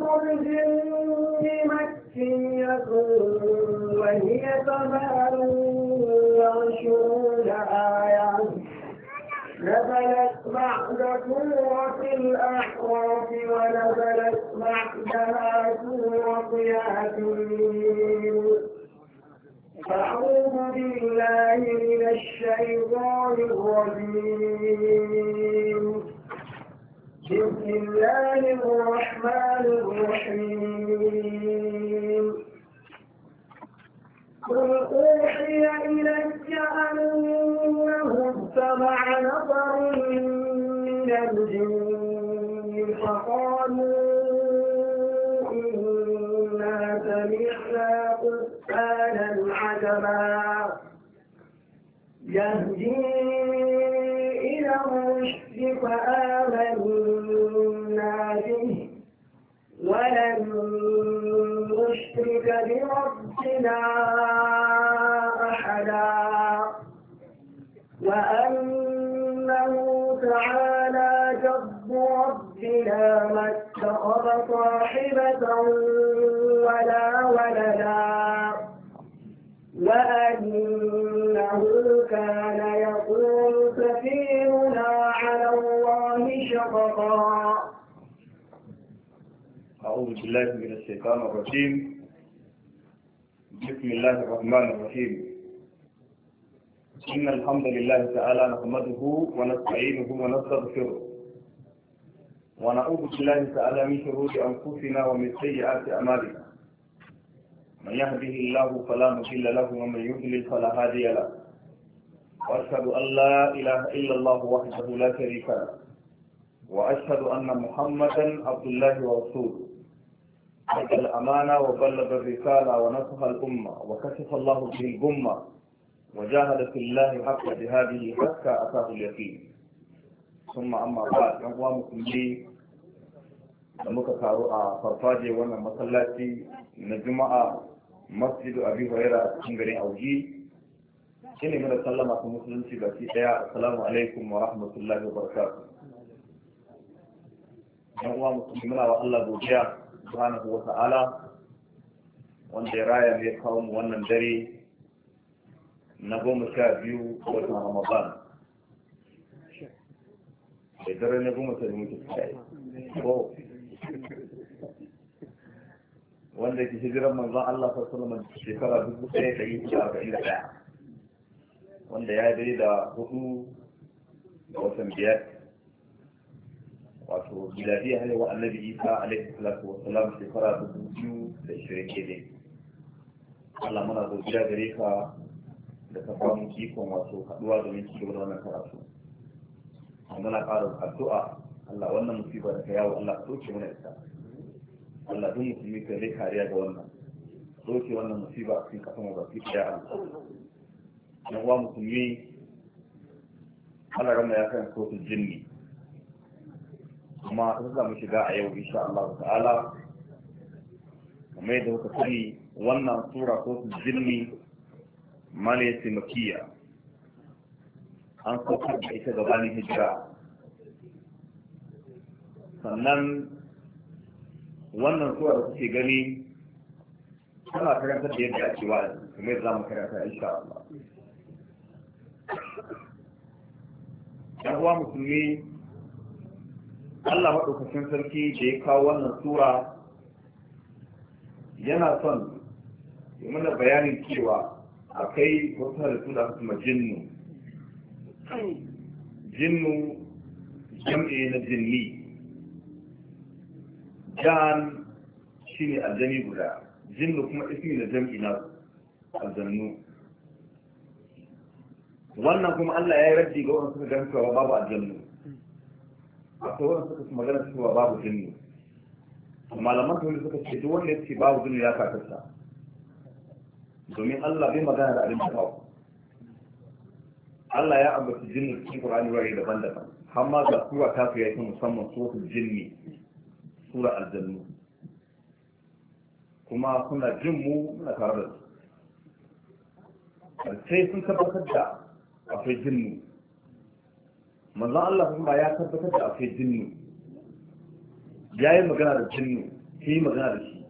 الجن مكية وهي 28 آية نزلت بعد سورة الأحقاف ونزلت بعدها سورة ياسين. أعوذ بالله من الشيطان الرجيم. بسم الله الرحمن الرحيم. قل أوحي إلي أنه استمع نفر من الجن فقالوا إنا سمعنا قرآنا عجبا يهدي إلى الرشد فآمنا به ولن نشرك بربنا أحدا وأنه تعالى جد ربنا ما اتخذ صاحبة ولا ولدا وأنه كان يقول سفيرنا على الله شططا. أعوذ بالله من الشيطان الرجيم. بسم الله الرحمن الرحيم. إن الحمد لله تعالى نحمده ونستعينه ونستغفره ونعوذ بالله تعالى من شرور أنفسنا ومن سيئات أعمالنا. من يهده الله فلا مضل له ومن يضلل فلا هادي له. وأشهد أن لا إله إلا الله وحده لا شريك له وأشهد أن محمدا عبد الله ورسوله أدى الأمانة وبلغ الرسالة ونصح الأمة وكشف الله به الغمة وجاهد في الله حق جهاده حتى أتاه اليقين. ثم أما بعد أيها المسلمين da muka taru a farfaje wannan masallaci na juma'a masjidu abi huraira a cikin garin auji shine mana sallama ta musulunci baki daya. Assalamu alaikum wa rahmatullahi wa barakatuh. yan uwa musulmi muna wa Allah godiya subhanahu wa ta'ala wanda ya raya ne kawo mu wannan dare na 12 watan Ramadan da dare na 10 muke kai ko wanda ke hijiran manzon Allah sallallahu alaihi wasallam shekara 1441 wanda ya dai da 4 ga watan 5 wato miladiya haihuwa annabi Isa alaihi salatu wassalam shekara 2020 Allah muna godiya gare ka da ka ba mu ikon wato haduwa domin ci gaba da wannan karatu. Muna ƙara addu'a Allah wannan musiba da ka yawo Allah ka soke mana ita. Allah duk musulmi ka zai kariya ga wannan. Soke wannan musiba a cikin kasan wa baki ɗaya Allah. Na uwa musulmi Allah rama ya kan sotul jinni. Kuma ta za mu shiga a yau insha Allah ta'ala. Kamar yadda kuka sani wannan sura sotul jinni Malaysia Makiya an saukar da ita gabanin hijira. Sannan wannan sura da kuke gani tana karantar da yadda ake wa'azi kamar yadda za mu karanta insha Allah. Yan uwa musulmi Allah maɗaukacin sarki da ya kawo wannan sura yana son ya mana bayanin cewa akwai wata halittu da aka kuma jinnu jam'i na jinni. jan shi ne aljani guda, jinnu kuma ismi na jam'i na aljannu. wannan kuma Allah ya yi raddi ga wanda suka gan cewa babu aljannu, akwai wanda suka magana cewa babu jinnu. malaman tawhid suka ce duk wanda ya ce babu jinnu ya kafarta, domin Allah bai magana da abin da kawo. Allah ya ambaci jinnu cikin Qur'ani wurare daban-daban, har ma ga sura ta fiye ta musamman suratul jinni, sura aljannu, kuma suna jin mu muna tare da su. sai sun tabbatar da akwai jinnu. manzon Allah kuma ya tabbatar da akwai jinnu, ya yi magana da jinnu sai magana da shi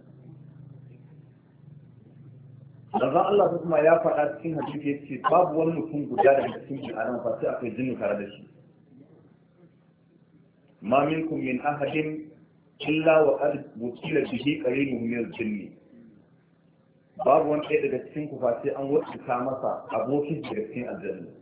manzon Allah kuma ya faɗa cikin hadisi yace babu wani mutum guda daga cikin adam fa sai akwai jinni tare da shi ma minkum min ahadin illa wa qad wukila bihi qarinuhu min al-jinn babu wani ɗaya daga cikin ku fa sai an wuce masa abokin daga cikin aljanna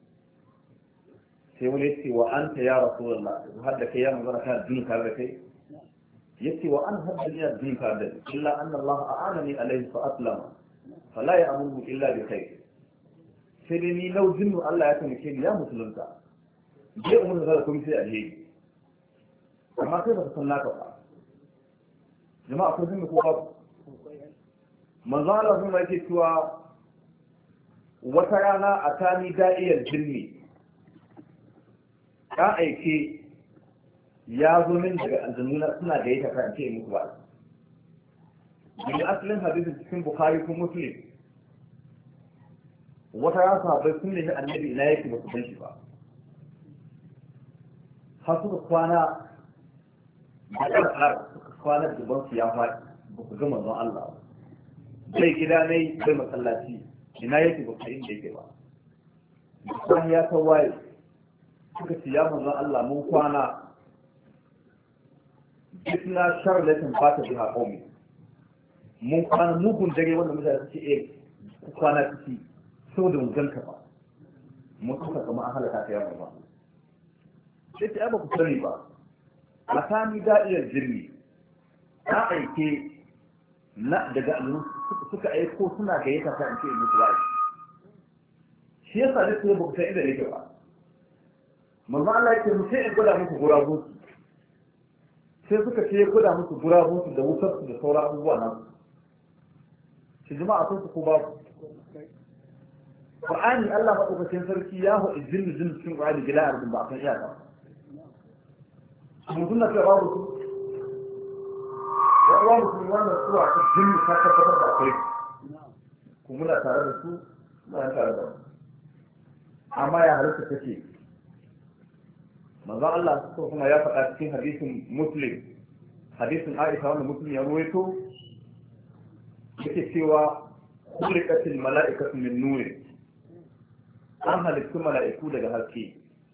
sai wani yace wa anta ya rasulullah har da kai ya manzon kana jinni tare da kai yace wa an hadda ni jinni tare da illa anna Allah a'anani alayhi fa aslama fala ya amuru illa bi khair sai dai ni lau jinnu Allah ya taimake ni ya musulunta je umar da kuma sai alheri amma sai ba ka san naka ba jama'a ko jinnu ko babu manzo Allah sun yake cewa wata rana a tani da'iyar jinni ka aike ya zo min daga aljannuna suna da yake kan ce muku ba min asalin hadisin cikin bukhari ko muslim wata ya sahabbai sun nemi annabi ina yake ba su san shi ba har suka kwana da ƙarƙar suka kwana da ban su ya faɗi ba su ga manzon Allah bai gida ne bai masallaci ina yake ba su inda yake ba bayan ya ta waye suka ce ya manzon Allah mun kwana jikna sharlatin ba ta biha qaumi mun kwana mugun dare wanda mutane su ce kwana ciki saboda mun ganka ba mun kuka kama an halaka ta yawa ba sai ta ba ku sani ba a sami da'iyar jirgi ta aike na daga allu suka aiko suna ga yaka ta in ce musu ba shi yasa ne sai ba ku san inda yake ba manzo Allah yake mu sai in gwada muku gurabu sai suka ce gwada musu gurabu da wutar su da sauran abubuwa nan shi jama'a sun su ko babu Qur'ani Allah madaukakin sarki ya hu izin cikin Qur'ani gila arbin ba kan iyaka mutum na babu su ya uwa mutum wannan suwa ta jinni ta tabbatar da akwai ku muna tare da su muna tare da su amma ya halitta take manzo Allah kuma ya faɗa cikin hadisin Muslim hadisin Aisha wanda Muslim ya ruwaito yake cewa khuliqatil mala'ikatu min nurin an halittu mala'iku daga haske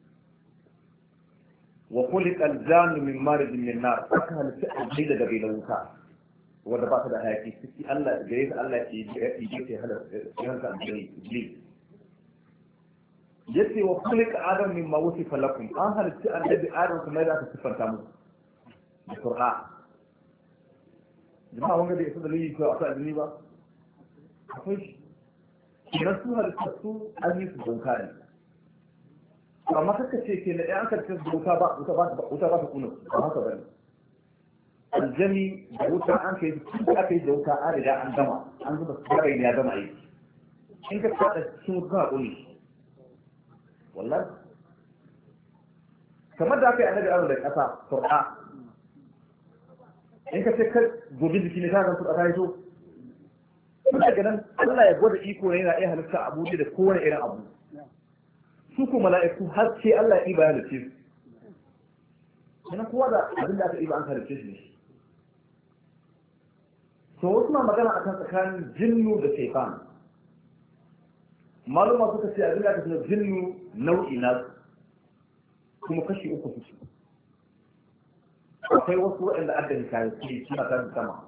wa khuliqal jannu min marijin min nar aka halittu alji daga bai wuta wanda ba ta da hayaki ciki Allah gare ta Allah ya yi ke halatta alji iblis yace wa khuliqa adam mimma wusifa lakum an halittu annabi adam kuma da aka sifanta mu da Qur'an jama'a wanga da yasa dalili ko aka dalili ba akwai shi idan su halittu an yi su doka ne amma kaka ce ke na ɗaya an karkar doka ba wuta ba ta kuna ba haka ba ne aljami da wuta an kai tun da aka yi da wuta an riga an gama an zuba su ne ya gama yi in ka kaɗa cikin wuta a ƙuni wallahi kamar da aka yi annabi aro da ƙasa turɗa in ka ce kar gobe jiki ne ta zan turɗa ta yi so daga nan Allah ya gwada iko ne yana iya halitta abu da kowane irin abu su ko mala'iku har ce Allah ya iba ya halitta su yana kowa da abin da aka iba an halitta shi ne to wasu na magana akan tsakanin jinnu da shaifan maluma suka ce abin da aka ce jinnu nau'i na kuma kashi uku su akwai wasu waɗanda aka yi kayan suna kan sama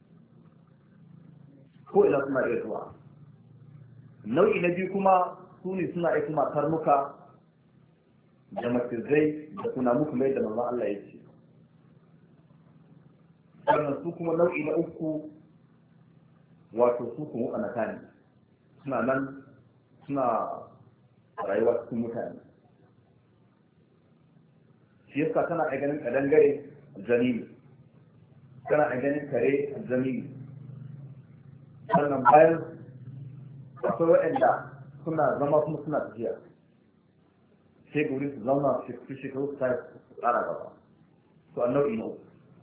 ko ina suna iya zuwa nau'i na biyu kuma su ne suna iya kuma karnuka da macizai da kunamu kuma yadda manzon Allah ya ce sannan su kuma nau'i na uku wato su kuma anata ne suna nan suna rayuwa cikin mutane shi yasa kana a ganin kadangare zanini kana a ganin kare zanini sannan bayan akwai waɗanda suna zama kuma suna tafiya sai guri su zauna su shekaru su tsara gaba to a nau'i na uku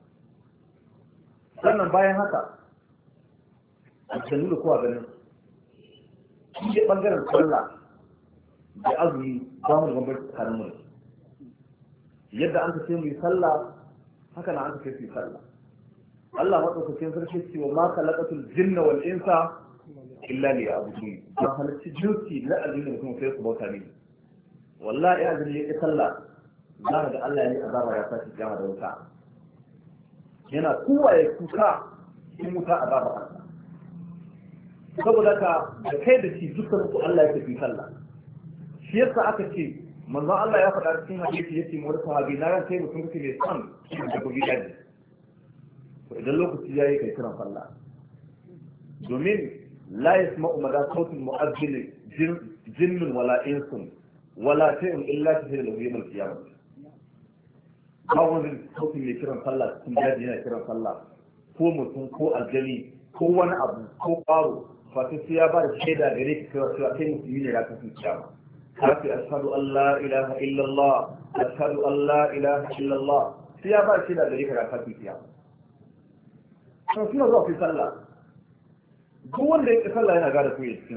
sannan bayan haka a cikin da kowa ganin shi ne ɓangaren sallah da azumi ba mu da bambanci tsakanin mu yadda an ka ce mu yi sallah haka na an ka ce su yi sallah Allah madaukakin sarki ce wa ma khalaqatul jinna wal insa illa liya'budun ba halacci jinsi na addini mutum sai su bauta ne wallahi ya azumi yake sallah za ka ga Allah ya yi azaba ya fashi jama'a da wuta yana kowaye kuka in wuta azaba Allah saboda ka da kai da shi dukkan ku Allah ya tafi sallah shi yasa aka ce manzon Allah ya faɗa cikin hadisi yace mu sahabi na ran sai mutum kake mai son da gobe daji to idan lokaci yayi kai kiran sallah domin la yasma'u mada sautul mu'azzin jinnun wala insun wala shay'un illa tahil lahu yawm al-qiyamah ba wani sautin mai kiran sallah cikin daji yana kiran sallah ko mutum ko aljani ko wani abu ko ƙwaro fata sai ya ba da shaida gare ka cewa kai musulmi ne ya kasance kiyama kafi ashhadu an la ilaha illallah ashhadu an la ilaha illallah sai ya ba da shaida gare ka ya kasance kiyama to suna zuwa fi sallah duk wanda ya ƙi sallah yana gada kuyi cikin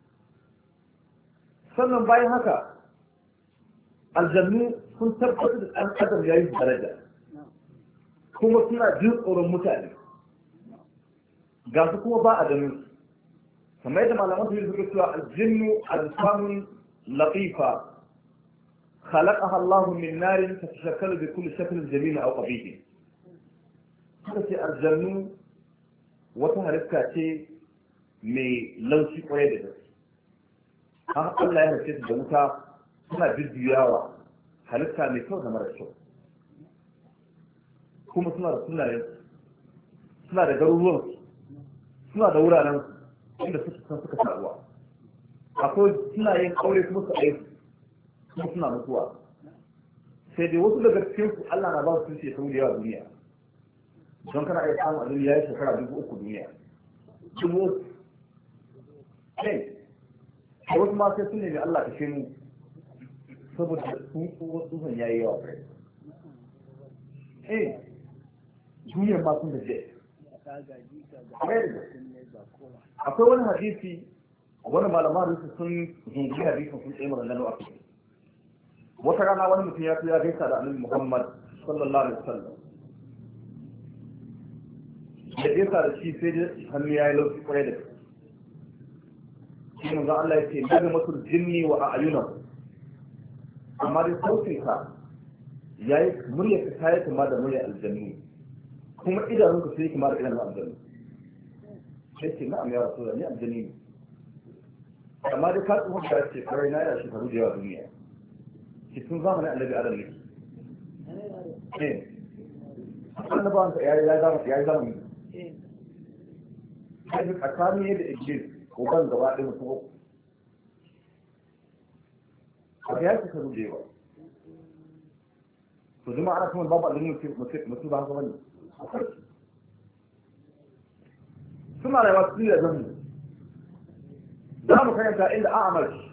sannan bayan haka aljannu sun tabbatar da ɗan adam ya yi daraja kuma suna jin tsoron mutane ga su kuma ba a ganin kamar yadda malaman su suka cewa aljinnu ajsamun latifa khalaqaha Allahu min narin tatashakkalu bi kulli shaklin jamil aw qabih suka ce aljannu wata halitta ce mai laushi kwarai da gaske har Allah ya halitta da wuta suna jujjuyawa halitta mai kyau da mara kyau kuma suna da sunayen suna da garuruwan suna da wuraren inda suka taruwa akwai suna yin aure kuma su aiki kuma suna mutuwa sai dai wasu daga cikin su Allah na ba su shekaru da yawa duniya don kana iya samun a duniya ya shekara 3,000 duniya dubu kai wasu ma sai sun nemi Allah ka shi mu saboda sun kowa tsohon ya yi yawa kai duniyar ma sun da je akwai wani hadisi wani malaman rusu sun zungi hadisin sun tsaye maganganu a kai wata rana wani mutum ya fi ya gaisa da annabi Muhammad sallallahu alaihi wasallam da gaisa da shi sai da hannu ya yi lauki kwarai da shi manzo Allah ya ce daga masul jinni wa a'yunahu amma dai sautin ka yayi murya ka tayi kuma da murya aljannu kuma idanun ka sai kuma da idanun aljannu sai ce na'am ya rasulullah ni aljanni ne amma dai ka tsohon da ce kawai na yana shekaru da yawa duniya ki sun zamanin annabi adam ne annabawan ka yayi zamani sai tsakani da iblis ko ban gaba ɗaya mutum uku a ya ce ka ruje ba to zama ana kuma babu aljanni mutum ba haka bane suna rayuwa su da zanmu za mu karanta inda an amarci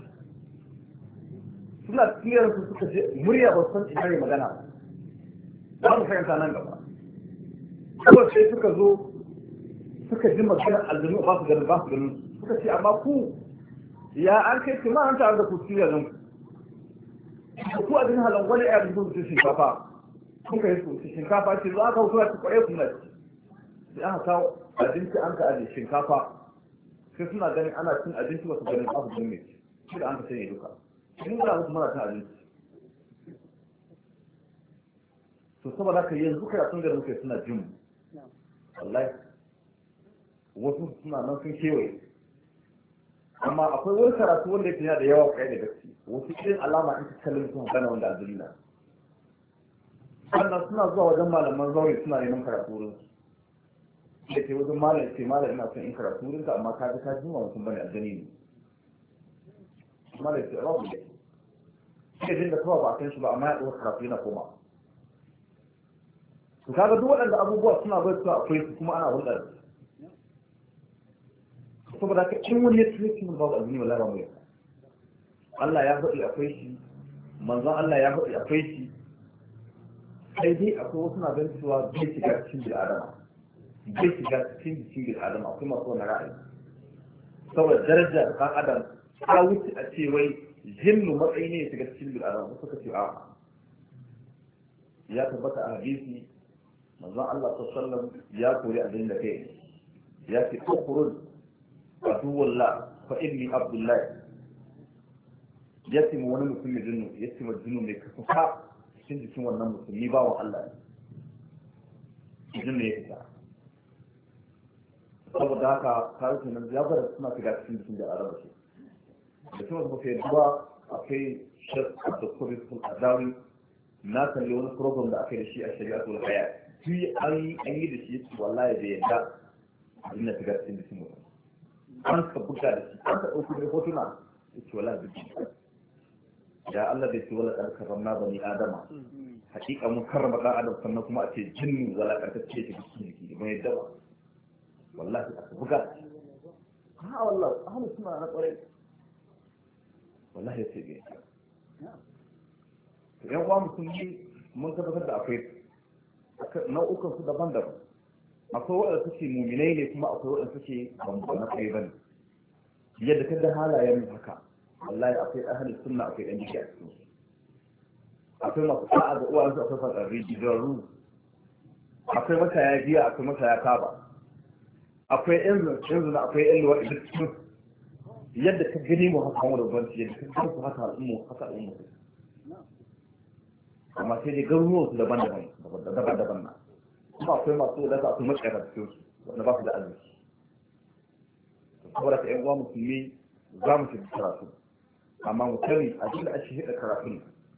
suna tsiyar su suka ce murya ba san ina ne magana za mu karanta nan gaba kawai sai suka zo suka ji maganar aljanu ba su ganin suka ce amma ku ya an kai ce ma an tare da ku tsiyar nan ku a jin halin wani ya zuwa su shinkafa kun kai su shinkafa ce za ka wuce su kwaye kuma ci sai aka kawo abinci an ka aje shinkafa sai suna ganin ana cin abinci ba su ganin ba su ganin mai shi da an ka sanya duka mun ga musu mana cin abinci to saboda haka yanzu kai sun garin kai suna jin wallahi wasu suna nan sun kewaye amma akwai wani karatu wanda yake yana da yawa kai da gaske wasu irin alama in ka kallon sun gana wanda aljirina sannan suna zuwa wajen malaman zaure suna neman karatu wurin da ke wajen malam ce malam ina son in karatu wurin ka amma ka ji ka ji wa mutum bane aljani ne malam ce rabu ne sai jin da kawai ba a san shi ba amma ya ɗauka karatu yana koma to kaga duk waɗanda abubuwa suna bai su akwai su kuma ana hulɗar saboda ka in wani ya tsaye cikin babu aljini wallahi ba mu yi Allah ya faɗi akwai shi manzon Allah ya faɗi akwai shi sai dai akwai wasu na ganin cewa bai shiga cikin bil'adama bai shiga cikin jikin bil'adama akwai masu wani ra'ayi saboda daraja da ɗan adam ta wuce a ce wai jinnu matsayi ne ya shiga cikin bil'adama wasu suka ce a ya tabbata a hadisi manzon Allah sallallahu alaihi wasallam ya kori abin da kai ya ce ukhruj aduwallah fa inni abdullah ya ce mu wani mutum mai jinnu ya ce ma jinnu mai kasuka cikin jikin wannan musulmi ba wa Allah ne jinnu ya fita saboda haka kawai kenan ya bar suna shiga cikin jikin da araba ce da kuma ba kai duba akwai shek da kurisul adawi na kalli wani program da aka yi da shi a shari'atul haya shi an yi da shi wallahi da yadda jinna shiga cikin jikin mutum an ka buga da shi an ka ɗauki da hotuna ya ce wallahi duk ya Allah bai ce wala karramna bani adama hakika mun karrama dan adam sannan kuma a ce jinni wala karkace ce cikin jiki ban yadda ba wallahi aka buga ha wallahi ahlu sunna na kwarai wallahi ya ce bai to yan uwa musulmi mun tabbatar da akwai nau'ukan su daban-daban akwai waɗanda suke muminai ne kuma akwai waɗanda suke ban na kai bane yadda kaga halayen haka wallahi akwai ahalin sunna akwai ɗan jiki a cikin akwai masu sa'a da uwayensu akwai fatsarri gidarru akwai mataya jiya akwai mataya kaba akwai yan zuna akwai yan luwa idan cikin yadda ka gani mu haka wani banci yadda ka gani su haka al'ummu amma sai dai garuruwan su daban-daban na kuma akwai masu wadata akwai matsayar cikin su wanda ba su da arziki saboda ka yan uwa musulmi za mu shiga karatu amma mu sani a cikin ake hida karatun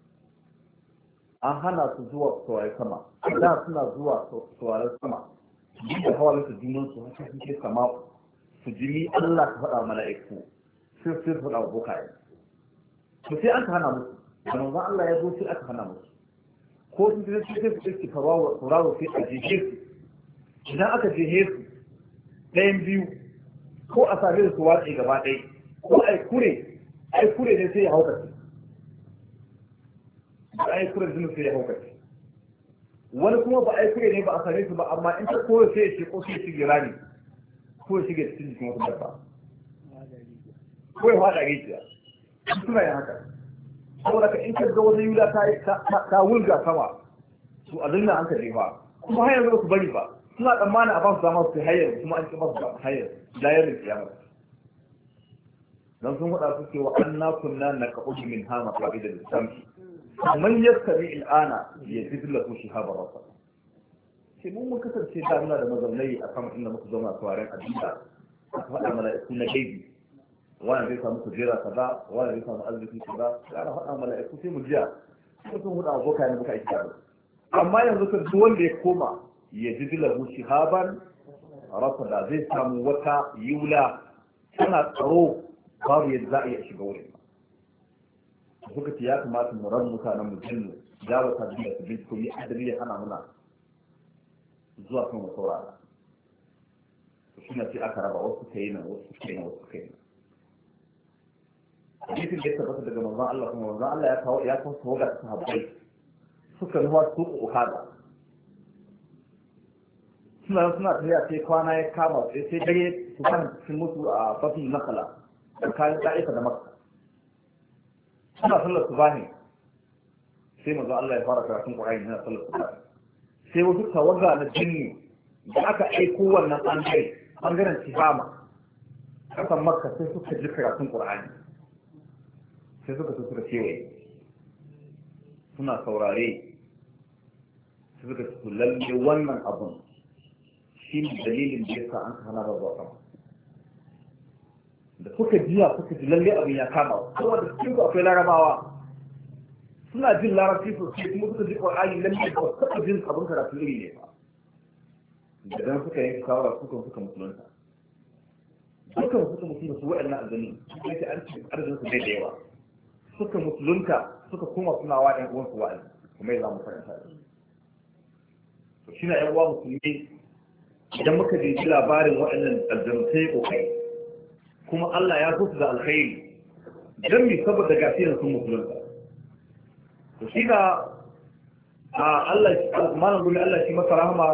an hana su zuwa saurari sama da suna zuwa saurari sama duk da hawa su junan su haka suke sama su jimi Allah ka faɗa mala'iku sai su faɗa wa bokaye to sai aka hana musu da manzon Allah ya zo sai aka hana musu ko sun je sai su ɗauki sauraro sai a jehe su idan aka jehe su ɗayan biyu ko a same su watsi gaba ɗaya ko ai kure ne sai ya haukace ba ai kure jinin sai ya haukace wani kuma ba ai kure ne ba a same su ba amma in ta koyo sai ya ce ko sai ya shige rami ko ya shige cikin jikin wata dabba ko ya fada rijiya suna yin haka saboda ka in ka ga wata yula ta wulga sama su a dinna an ka jefa kuma har yanzu ba su bari ba suna tsammanin a ba su dama su hayar kuma an ci ba su hayar layar da kiyama dan sun faɗa su cewa anna kunna naqud min hama qabida al-samki man yastami al-ana yazid lahu shihaba rafa sai mun kasance da muna da mazaunai a kan inda muka zauna a tsawarin addu'a aka faɗa mala'iku na gaibi wani zai samu kujera kaza wani zai samu arziki kaza ana faɗa mala'iku sai mu jiya sai sun huɗa abokai ne muka aiki da amma yanzu kan duk wanda ya koma yazid lahu shihaban rafa da zai samu wata yula tana tsaro babu yadda za a iya shiga wurin suka ce ya kamata mu ran mutanen mu jinnu da wata duniya su binciko yi adali ya hana muna zuwa kan wasu saurara shi na ce aka raba wasu kai nan wasu kai nan wasu kai nan hadisin da ya tabbata daga manzon Allah kuma manzon Allah ya kawo tawaga ta sahabbai suka nuwa su uhada suna tafiya sai kwana ya kama sai dare su kan cikin mutu a fatin nakala tsakanin ɗa'ika da makka suna sallar subahi sai manzo Allah ya fara karatun Qur'ani yana sallar subahi sai wasu tawaga na jinni da aka aiko wannan bangaren Tihama kasan makka sai suka ji karatun Qur'ani sai suka kewaye suna saurare sai suka ci lalle wannan abun shi ne dalilin da yasa an hana rabuwa sama da suka ji lalle abin ya kama kuma da cikin akwai larabawa suna jin larabci sosai kuma suka ji ƙwar'ani lalle ba suka jin abin karatu iri ne ba da dan suka yi shawara suka musulunta dukkan suka musulunta su wa'annan azanin suka yi an ci arzikin su da yawa suka musulunta suka koma suna wa ɗan uwansu wa'azi kuma ya zamu karanta da su shi na ƴan uwa musulmi idan muka ji labarin wa'annan aljanu sai ƙoƙari kuma Allah ya so su da alkhairi don mi saboda gasirin sun musulunta to shi da Allah malam gumi Allah shi masa rahama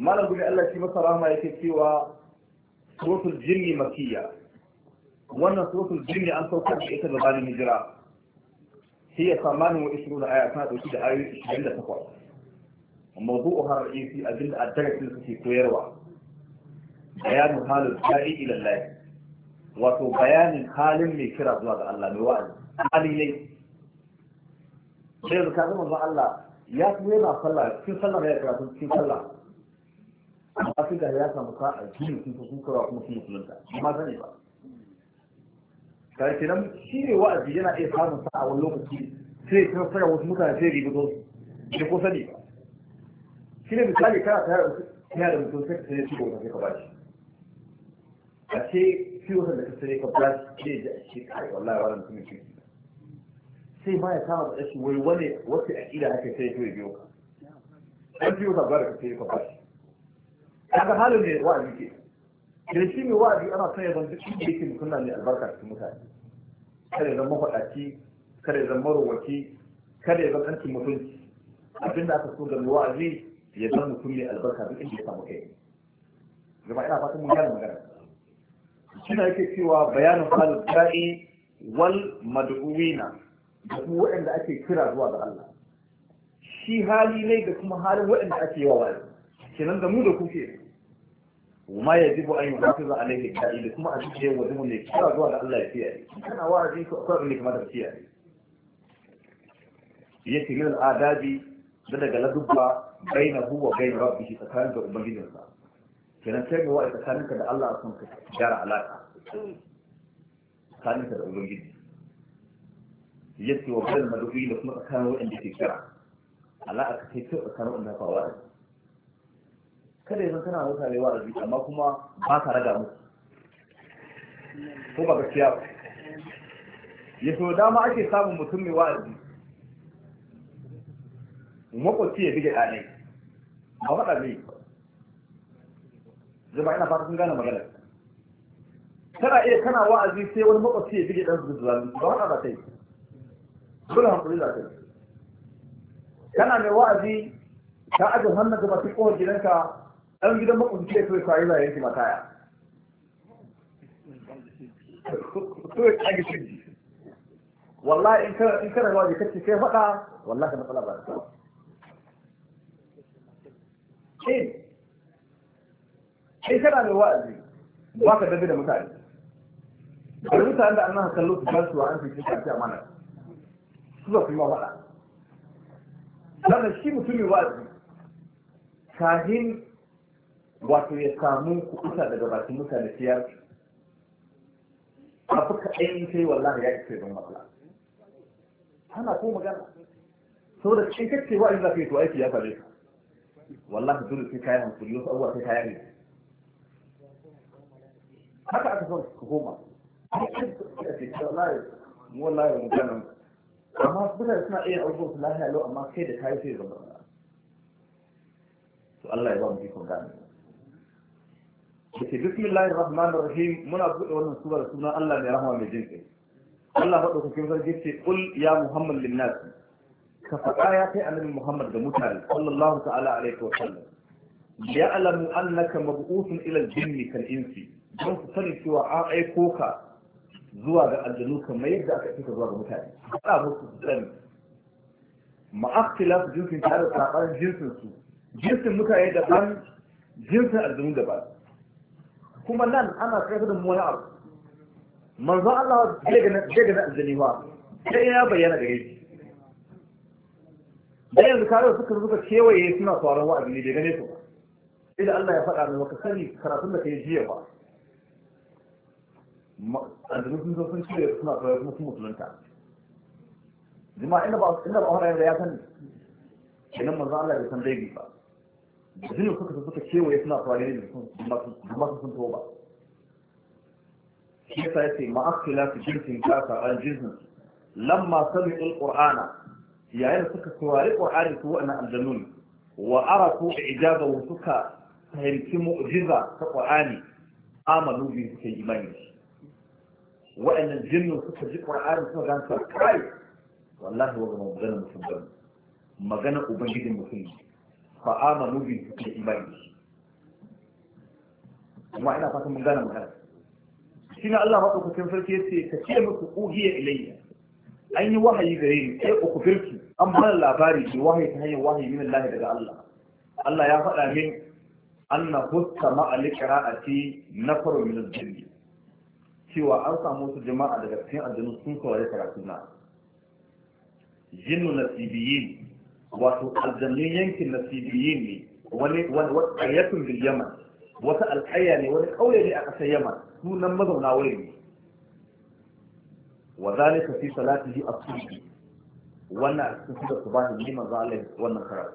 malam gudu Allah shi masa rahama yake cewa suratul jinni makiyya wannan suratul jinni an saukar da ita gabanin hijira هي 28 آية كانت وكيد آية 28 وموضوعها الرئيسي أدل الدرس التي كويروا بيان حال الداعي إلى الله وتو بيان حال من كرة الله بوعد حالي لي شيء كان من الله يا كوينا صلى كيف صلى يا كرة كيف صلى أما في ده يا سامسا الجن كيف تذكر أو كيف تنسى ما ثاني بقى kai kenan shi ne wa'azi yana iya samun sa a wani lokaci sai ta fara wasu mutane sai ribi zo da ko sani ba shi ne misali kana ta da mutum sai ka sai shi ko sai ka bashi a ce shi wata da ka sai ka bashi sai da shi kai wallahi wannan mutumin shi sai ma ya kama da shi wai wani wata aqida haka sai ya biyo ka an biyo ka bar ka sai ka bashi kaga halin ne wa'azi ke da shi mai wa'azi ana son ya zanci inda yake mutum ne albarka cikin mutane kada ya zama faɗaci kada ya zama rowaci kada ya zama ɗancin mutunci abinda aka so da mai wa'azi ya zama mutum ne albarka duk inda ya samu kai gaba ina fatan mun gane magana shi na yake cewa bayanin halin da'i wal mad'uwina da kuma waɗanda ake kira zuwa ga Allah shi hali ne da kuma halin waɗanda ake yi wa wa'azi kenan da mu da kuke وما يجب أن يحافظ عليه الداعي ثم أجيب وجهه لك كلا زوال الله يفيه أنا واعدي أقرأ لك ماذا فيه يأتي من الآداب بدأ لدبا بينه وبين ربه تكالك وبنجد الله كنا نتابع وقت تكالك دا الله أصنع تجارة علاقة تكالك دا وبنجد يأتي وبين المدوئي لكم أكانوا عندي تجارة علاقة كتير أكانوا عندها فوائد kada yanzu kana mutane wa'azi amma kuma ba ka raga musu ko ba gaskiya ba ya so dama ake samun mutum mai wa'azi makwabci ya bige ɗanai ba faɗa mai zama ina fata sun gane magana kana iya kana wa'azi sai wani makwabci ya bige ɗansu da zalunci ba faɗa ba ta yi dole hankali za ta yi kana mai wa'azi ka ajin hannun da masu ƙofar gidanka ɗan gidan makwabci ya kawai kwayi zai yanki mataya so ya ƙage shi wallahi in kana waje kacce kai faɗa wallahi matsala ba ta kai kana mai wa'azi ba ka dabe da mutane bari mutane da annan kallo su ba su wa an fi cikin a mana su ba su yi ma faɗa sannan shi mutumin wa'azi kahin wato ya samu kuɓuta daga bakin mutane siyar abu kaɗai sai wallahi ya isa don matsala ana ko magana saboda cikin kacce wa in za ka yi to aiki ya fare ka wallahi dole sai kayan hankali wasu abubuwa sai kayan ne haka aka son ka koma wallahi mu gana amma mutane suna iya abubuwan su lahiya lau amma kai da kayi sai zama to Allah ya ba mu ikon gane bismillahir rahmanir rahim muna buɗe wannan sura da sunan Allah mai rahama mai jin kai Allah madaukakin sarki ce qul ya muhammad lin nas ka faɗa ya kai annabi muhammad da mutane sallallahu ta'ala alaihi wa sallam ya'lamu annaka mab'uthun ila al-jinni kal insi don su sani cewa an aiko ka zuwa ga aljanu kamar yadda aka aika zuwa ga mutane faɗa musu sani ma'akhtilaf jinsin tare da sabanin jinsin su jinsin mutane daban jinsin aljanu daban kuma nan ana kai da wani abu manzo Allah zai ga aljani ba sai ya bayyana gare shi da yanzu kare suka kewaye suna tsoron wa'azi ne bai gane su ba idan Allah ya faɗa mai maka sani karatun da kai jiya ba aljanu sun zo sun cire suna tsoron kuma sun musulunta jama'a inda ba wani yanzu ya sani kenan manzo Allah bai san dai ba jinin suka kewaye suna tsoron ne masu sun toba shi yasa yace ma'akhila fi jinsin kasa an jinsin lamma sami'u alqur'ana yayin suka saurari qur'ani su wannan aljanun wa arafu ijabahu suka fahimci mu'jiza ta qur'ani amalu bi suka imani wa'annan jinnu suka ji qur'ani suka ganta kai wallahi wa magana mutum magana ubangijin mutum fa amanu bi suka imani kuma ina fatan mun gane magana shine Allah madaukakin sarki yace ka ce musu uhiya ilayya an yi wahayi gare ni sai uku firki an bani labari da wahayi ta hanyar wahayi min Allah daga Allah Allah ya faɗa min anna hussa ma al-qira'ati nafaru min al-jinn cewa an samu su jama'a daga cikin aljanu sun saurari karatu na jinnu nasibiyin wato aljannun yankin nasibiyin ne wani ayatun bil yaman wata alƙayya ne wani ƙauye ne a ƙasar yaman sunan mazauna wuri ne wa zalika fi salatihi as-subhi wannan a cikin da subahi ne manzo Allah wannan karatu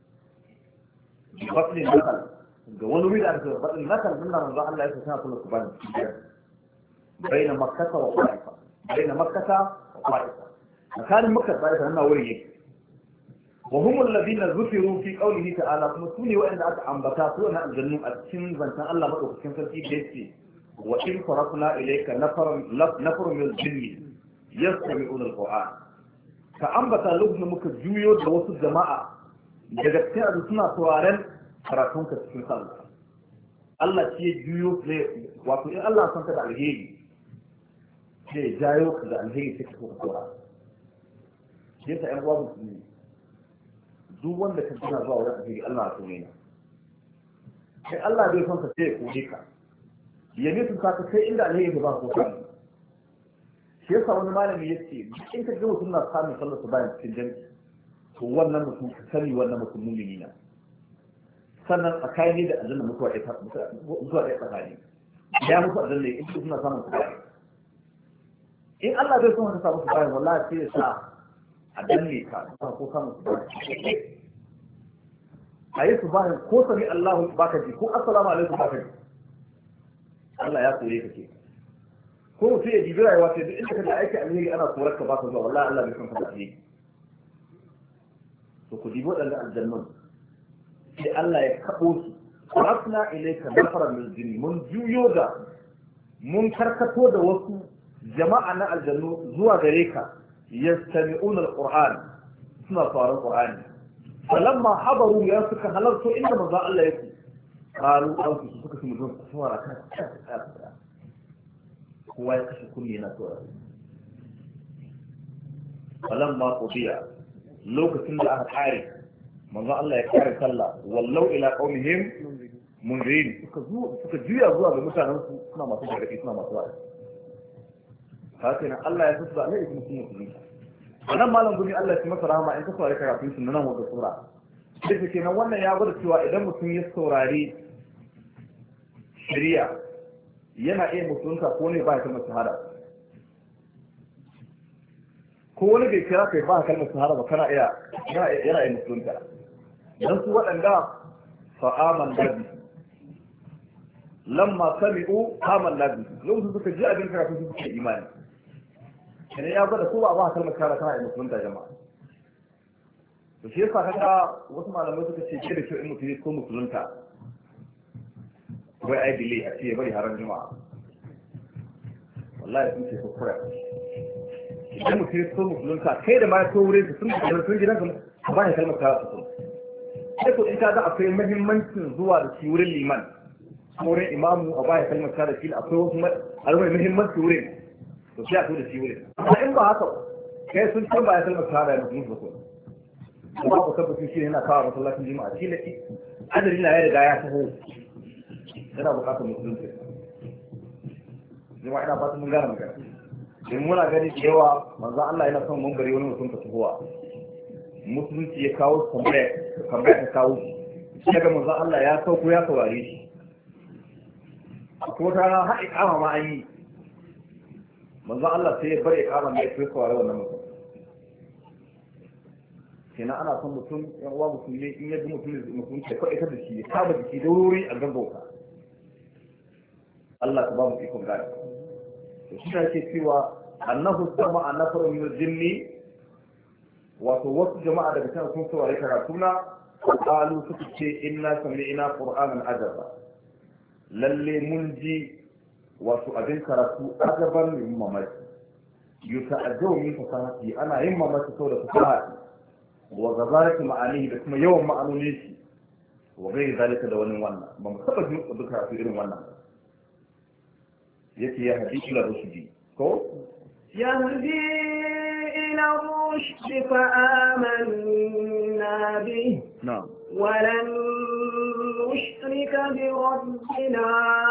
bi fasli nakal ga wani wuri da aka fasli nakal din nan manzo Allah ya sa kullu subahi baina makkah wa qaifa baina makkah wa qaifa makanin makkah da qaifa nan wuri yake وهم الذين ذكروا في قوله تعالى كما سوني وإن أتى أنبتا سوءنا الجنة أتشن زنتان الله مدعو كم فرقي بيتي وإن فرقنا إليك نفر من الجن يستمعون القرآن فأنبتا لبن مكجويو دوس الجماعة جدكتين أدوسنا سوارن فرقون كتشن صلى الله شيء جويو وإن الله سنتد على الهيري شيء جايو كذا الهيري تكتبه القرآن شيء سأنقوا مسلمين duk wanda ka tuna zuwa wurin alheri Allah ya tsone na sai Allah bai son ka sai ko ka ya ne sun ka sai inda alheri ba ko kan shi yasa wani malami yace in ka ga mutum na samun sallar su bayan cikin jami'i to wannan mutum ka sani wannan mutum mumini na sannan tsakani da aljanna mutuwa ɗaya tsakani ya mutu aljanna in su suna samun su bayan in Allah bai son ka samu su bayan wallahi sai ya sa a danne ka ko samun su bayan a yi su bayan ko sami Allahu baka ji ko assalamu alaikum baka ji Allah ya kore ka ke ko mutum ya jibi rayuwa sai duk inda ka da aiki alheri ana korar ka baka zuwa wallahi Allah bai san ka da alheri to ku dibi waɗanda aljannun sai Allah ya kaɓo su qarafna ilayka nafaran min jinn mun juyo da mun karkato da wasu jama'a na aljannu zuwa gare ka yastami'una alquran suna sauraron qur'ani فلما حضروا يا سكا حلرتوا إنما ذا الله يكي قالوا أوكي سكا سمجون سوارا كانت هو يكشف كل يناتوا فلما قضي لو كسند أهد عارف من ذا الله يكاري صلى ولو إلى قومهم منذرين سكا جوية زوا بمتانا سنا ما تجري سنا ما تجري هكذا الله يكسب عليه اسم سنة wannan malam gumi Allah ya masa rahama in ka saurari karatun sun nan wata sura sai ke nan wannan ya gwada cewa idan mutum ya saurari shari'a yana iya mutunta ko ne ba ya kalmar shahada ko wani bai kira kai ba kalmar shahada ba kana yana iya mutunta dan su waɗanda fa'aman labi lamma sami'u aman labi lokacin suka ji abin karatun su suke imani idan ya gwada ko ba kalmar shahada kana da musulunta jama'a to shi yasa kaga wasu malamai suka ce ke da kyau in mutum ko musulunta wai ai delay a ce bari haran juma'a wallahi sun ce ko kura idan mutum ko musulunta kai da ma ko wurin sun gidanka ba ya kalmar shahada su sai ko in ka ga akwai muhimmancin zuwa da shi wurin liman wurin imamu a baya kalmar shahada shi akwai wasu alwai muhimmanci wurin to sai a tura shi wurin amma in ba haka kai sun san ba ya kalmar shahada ya mutu ba ba ku tabbata shi yana kawo masallacin juma'a shi ne adadin na ya riga ya taho yana bukatar musulunci jama'a ina fatan mun gane magana in muna gani da yawa manzo Allah yana son mun bari wani mutum ka tahowa musulunci ya kawo tambaya ta kawo shi daga manzo Allah ya sauko ya saurare shi ko ta har ikama ma an yi manzo Allah sai ya bar ikama mai kai saurare wannan mutum kenan ana son mutum yan uwa musulmi in yadda mutum ke faɗi da shi ya saba jiki da wuri a gaggauta Allah ta ba mu ikon gani to shi ne ke cewa annahu sama annafaru min jinni wato wasu jama'a daga cikin sun saurari karatuna qalu suka ce inna sami'na qur'anan ajaba lalle mun ji wato abin karatu ajaban min mamaki yuta'ajjabu min fasahati ana yin mamaki saboda fasahati wa gazarati ma'anihi da kuma yawan ma'anonin shi wa gai zalika da wani wannan ba mu taba jin duka su irin wannan yake ya hadi ila rushdi ko يهدي إلى الرشد فآمنا به na'am ولن نشرك بربنا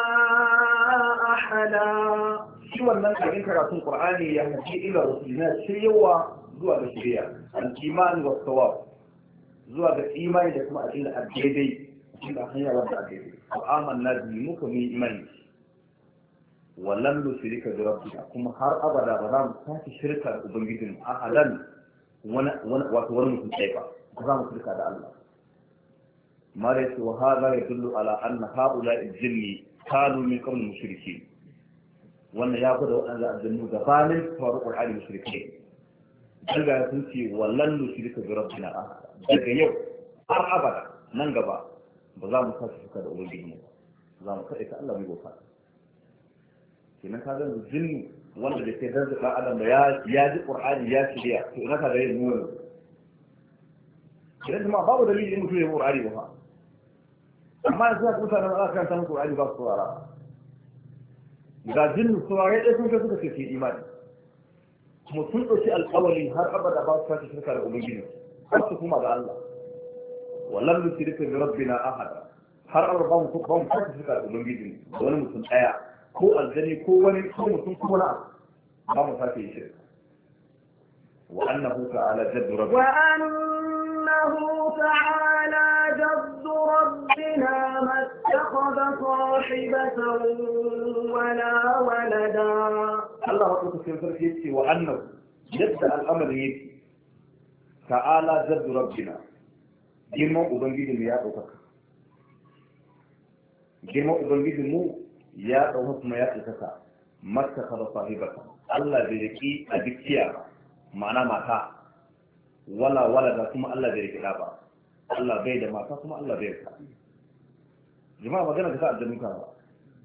أحدا. shi wannan cikin karatun Qur'ani ya hadi ila rusulina shiryawa zuwa ga shiriya al-iman wa thawab zuwa ga imani da kuma aqida daidai cikin hanya wanda daidai wa amanna bi muka mu imani wallan nusrika bi rabbina kuma har abada ba za mu sake shirka da ubangijin ahadan wato wani mutum ɗaya ba za mu shirka da Allah mare ce wa hada yadullu ala anna haula al-jinni kanu min qabl mushrikin wannan ya gwada waɗanda aljannu gabanin faru qur'ani mushrikai daga sun ce wallan nusrika bi rabbina ahada daga yau har abada nan gaba ba za mu sake shirka da ubangijin za mu kaɗai ta Allah mai gofa kenan ka zan jinni wanda da ke zarzuka adam da ya ji qur'ani ya shirya to ina ka ga yin mu idan kuma babu dalili mutum ya qur'ani ba amma yanzu ka mutanen da aka san qur'ani ba su tsara ga jinni saurare ɗaya sun suka ce imani kuma sun ɗauki alƙawari har abada ba su sake shirka da ubangiji har su kuma ga Allah wallan nusrika bi rabbina ahada har abada ba mu sake shirka da ubangiji wani mutum ɗaya ko aljani ko wani ko mutum ko na ba mu sake yi shirka wa annahu ta'ala jaddu rabbina wa annahu ta'ala jaddu rabbina mattakhadha sahibatan wala walada. Allah ya kuka sai sarki yace wa annahu yadda al'amari yake ta'ala jaddu rabbina girman ubangiji ya dauka girman ubangiji mu ya ɗauka kuma ya tsaka mata kada sahibata Allah bai riki a dukiya ba ma'ana mata wala da kuma Allah bai riki ba Allah bai da mata kuma Allah bai rika jama'a magana ka sa aljannu ka ba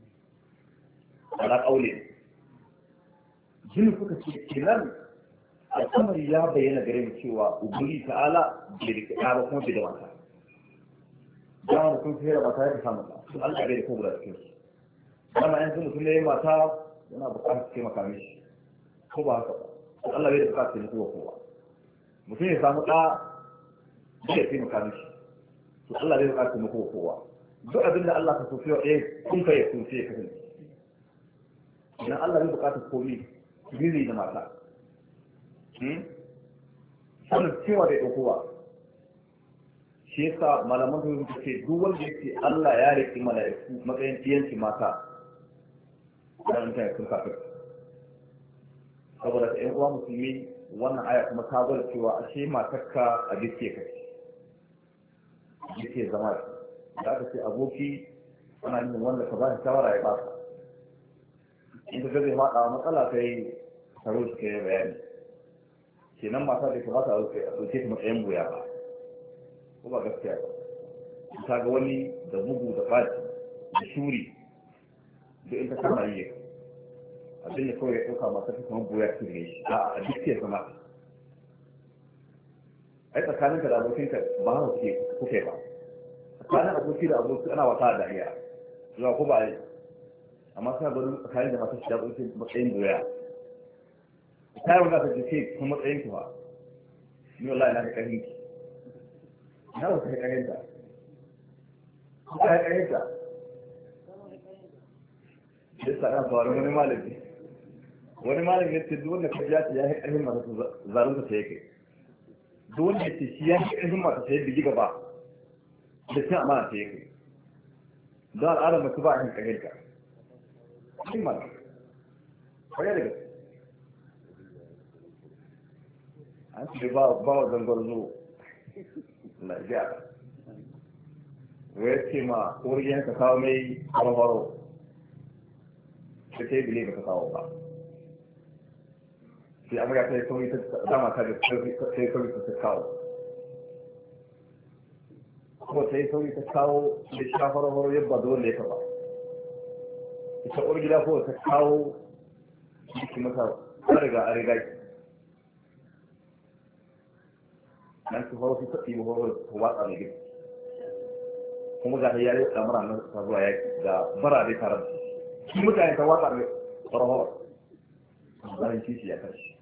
ala qauli jin kuka ce kenan al'amari ya bayyana gare mu cewa ubangiji ta'ala bai riki ba kuma bai da mata jama'a kun fira mata ya samu Allah bai da kubura cikin su dama yanzu mutum ne mata yana buƙatar taimaka mishi ko ba haka ba Allah bai da buƙatar taimako wa kowa mutum ya samu ɗa zai taimaka mishi to Allah bai da buƙatar taimako wa kowa duk abin da Allah ka so fiye ɗaya kun kai ya kun sai ya kasance idan Allah bai buƙatar komai bizi da mata sanin cewa bai ɗauko ba shi yasa malaman sun ce duk wanda yake Allah ya riƙi mala'iku matsayin ɗiyanci mata dan mutane sun kafir saboda ƴan uwa musulmi wannan aya kuma ta gwada cewa ashe matarka a giske ka giske zama da aka ce aboki ana yin wanda ka ba shi shawara ya ba ka in ka zai faɗa matsala kai taro shi kai bayani kenan mata da ka ba ta a ɗauke ta matsayin buya ba ko ba gaskiya ba ta ga wani da bugu da ɓaci da shuri da in ta kama yi abin da kawai ya ɗauka masu ta kamar buya su ne shi a duk ke zama ai tsakaninka da abokinka ba haka kuke ba tsakanin aboki da aboki ana wata da iya zuwa ko ba a yi amma suna gudun tsakanin da masu shiga abokin matsayin buya ta yi wanda ta jike kuma matsayin ki ba ni wallahi na ka ƙarfi ki na wata ka ƙarfi ta ka ƙarfi ta da sa ba wani malami ya ce duk wanda ka ya yi ƙarfin masu zarunta ta yake duk wanda ya ce shi ya yi ƙarfin masu ta yadda giga ba da cin amana ta yake don al'adar masu ba a yin ƙarfin ka shi mana kwaye da gaske an ce ba wa zangar zo lafiya wai ce ma ƙoriyar ka kawo mai haro da ta yi bile ba ta kawo ba sai amurya ta yi sauri ta dama ta da ta yi sauri ta kawo kuma ta yi sauri ta kawo da shafar horo yabba da wanda ya taba ita ƙwar gida ko ta kawo shi masa ta riga a riga nan su horo su taɓi ba horo ta watsa da gida kuma ga ya yi kamar nan ta zuwa yaki da bara dai tarar shi mutane ta watsa mai tsoron zarin kishi ya kashi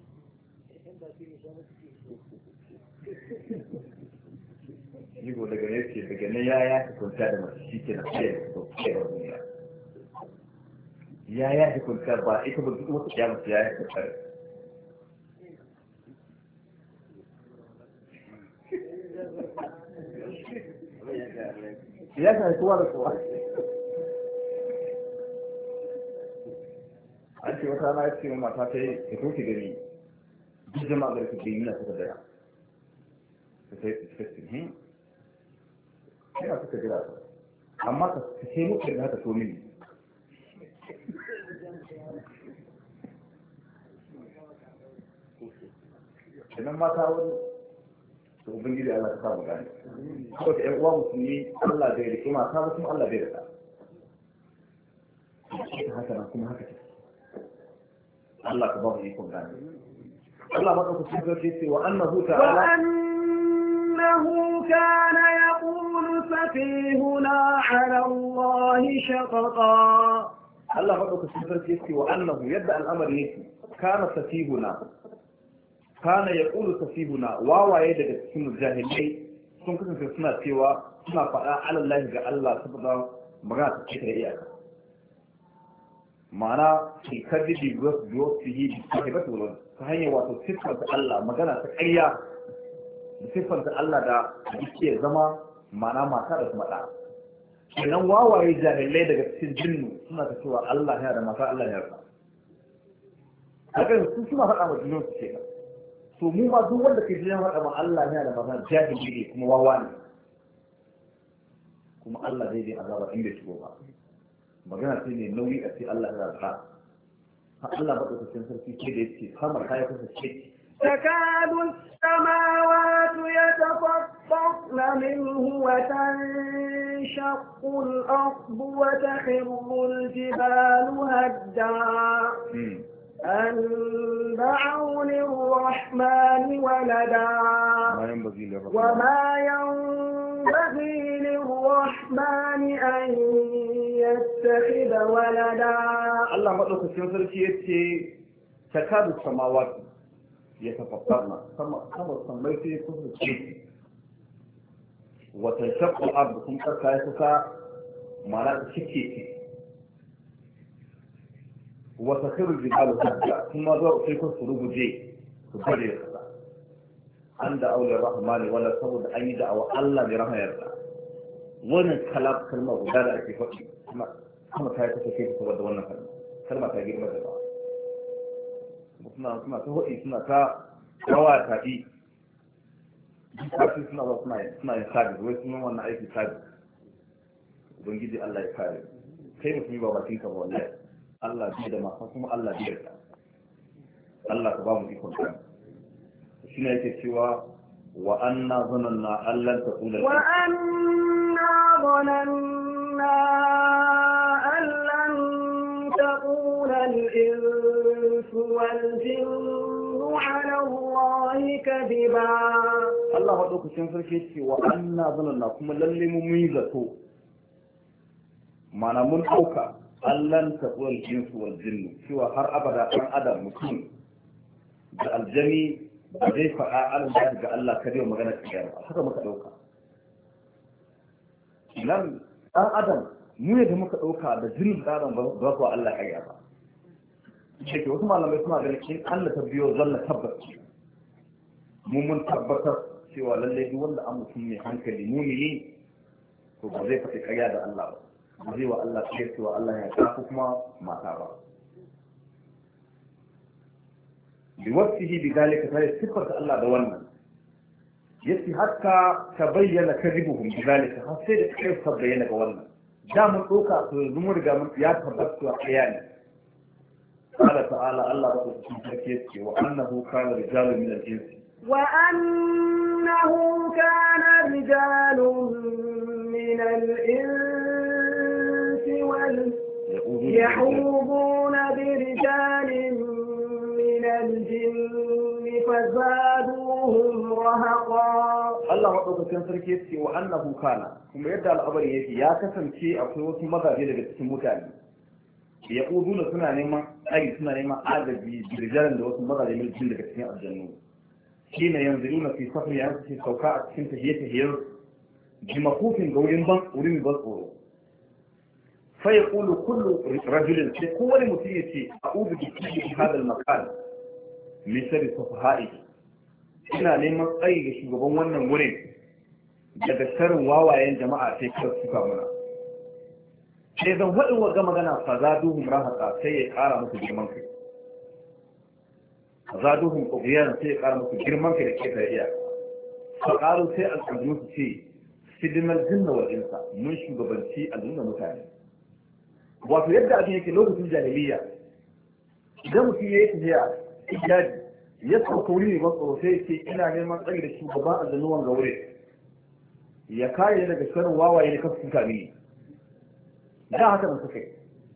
yigo daga ne ce daga ne ya kwanta da masu shi ke na fiye da duniya ya kwanta ba ita ba duk wata ya masu ya kwanta ya sa kowa da kowa an ce wata na ce mata ta yi ka toke gani duk jama'a da suke yi na suka daya ta sai su cikin yana suka jira ta amma ka ce muku da haka so mini idan mata wani to ubangiji Allah ta samu gani ko da ƴan uwa musulmi Allah bai rike mata ba kuma Allah bai rika haka nan kuma haka ce Allah ka ba mu ikon gani Allah ma ka cikin zai ce wa annahu ta'ala annahu kana yaqulu safihuna 'ala Allah shaqqa Allah ma ka cikin zai ce wa annahu yadda al'amari yake kana safihuna kana ya ƙulu tafihuna wawaye daga cikin jahilai sun kasance suna cewa suna faɗa alallahi ga Allah saboda magana ta ce da iyaka ma'ana shi kadidi biyo su yi da ke bata wulon ta hanyar wato siffanta Allah magana ta ƙarya da siffanta Allah da ake zama ma'ana mata da kuma ɗa kenan wawaye jahilai daga cikin jinnu suna ta cewa Allah ya da mata Allah ya rasa haka su suna faɗa wa junansu kenan to mu ma duk wanda ke jiyan haɗa ma Allah yana da magana jahili ne kuma wawa ne kuma Allah zai yi azaba inda shigo ba magana ce ne nauyi a ce Allah ya rasa ha Allah ba ta san sarki ce da yake kamar kai kusa ce تكاد السماوات يتفطرن منه وتنشق الأرض وتخر الجبال هدا أن دعوا للرحمن ولدا وما ينبغي للرحمن أن يتخذ ولدا الله مدوك السنسركي يتي تكاد السماوات يتفطرن كما سميت يكون الشيء وتنشق الأرض ثم تكايتك معناته شكيتي وتخر الجبال هدا ثم ذو فيكم سروب جي تبري الخطا عند أولي الرحمن ولا صود أي دعوة الله برحمة يرضى وانا كلاب كلمة غدالة في فقه كما كاية تكيف تود وانا كلمة تاجير مدى suna ta hoɗi suna ta rawa tafi kafin suna ba suna yin sabi wai suna wannan aiki sabi ubangiji Allah ya kare kai mutum ba bakin ka ba wallahi Allah bi da masa kuma Allah bi da Allah ka ba mu ikon kan shi ne yake cewa wa anna zananna allan taqula wa anna zananna allan taqula al-insu wal jinnu ala Allah kadiba Allah hado ku cikin sarki ce wa anna zananna kuma lalle mu mun zato mana mun dauka allan taɓuwar jinsu wal jinnu cewa har abada ɗan adam mutum da aljani ba zai faɗa Allah ga Allah kada yau magana ta gyara haka muka ɗauka nan ɗan adam mu yadda muka ɗauka da jinin ɗan adam ba su Allah ya gyara shi ke wasu malamai suna ganin in Allah ta biyo zalla tabbas mun tabbatar cewa lallai duk wanda an mutum mai hankali mumini to ba zai faɗi ƙarya da Allah ba zai wa Allah ce cewa Allah ya kafu kuma mata ba bi wasfihi bi dalika sai sifata Allah da wannan yace hatta tabayyana kadibuhum bi dalika har sai da kai ta bayyana ga wannan da mun doka to yanzu mun riga mun ya tabbata ƙarya ne قال تعالى الله رب العزة وأنه كان رجال من الإنس وأنه كان رجال من الإنس يحوضون برجال من الجن فزادوهم رهقا Allah madaukakin sarki ya ce wa annahu kana kuma yadda al'amari yake ya kasance akwai wasu mazaje daga cikin mutane ya uduna suna neman suna neman agaji birjaran da wasu mazaje mulkin daga cikin aljannu shine yanziluna fi safri ya ce sauka a cikin tahiyar bi makufin ga wurin ban tsoro fa yaqulu kullu rajulin sai kowane mutum yace a'udhu bi hadal makan min sharri safahai ina neman tsayi ga shugaban wannan wurin daga sharrin wawayen jama'a sai kar suka mana sai zan faɗin wa magana fa zaduhum rahata sai ya ƙara musu girman kai fa zaduhum qughyan sai ya ƙara musu girman kai da ke tariya fa qalu sai al-qadru su ce sidinal jinna wal insa mun shugabanci al'umma mutane wato yadda abin yake lokacin jahiliya idan mutum ya yi tafiya ijaji ya sauka wuri ne ba tsoro sai ce ina neman tsari da shugaban aljannuwan ga wuri ya kare daga sharin wawaye da kasu suka mini da haka nan suka yi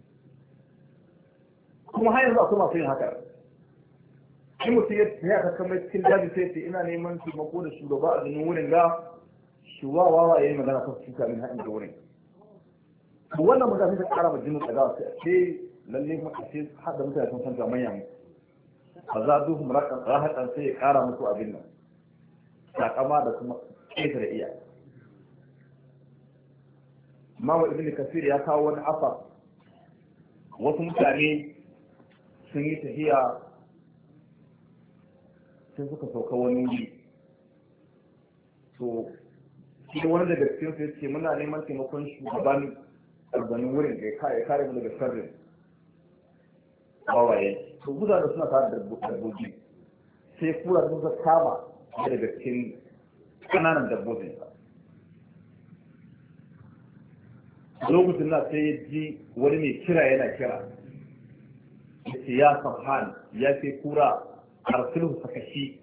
kuma har yanzu akwai masu yin haka in mutum ya ta kamar cikin daji sai ce ina neman taimako da shugaban aljannuwan wurin ga shuwa wawaye magana kasu suka mini haɗin da wurin to wannan magana sai ta ƙara ma jinin tsagawa sai a ce lalle kuma a ce haɗa mutane sun san ga manyan fa za duhum rahatan sai ya kara musu abin nan sakama da kuma ƙetare iya Imam Ibn Kathir ya kawo wani afa wasu mutane sun yi tafiya sai suka sauka wani wuri to shi wani daga cikin su yace muna neman taimakon shugaban albanin wurin ya kare mu daga sharrin wawaye to guda da suna tare da dabbobi sai kura sun ka kama daga cikin kananan dabbobin sa lokacin na sai ya ji wani mai kira yana kira yace ya samhan ya ce kura arsilhu sakashi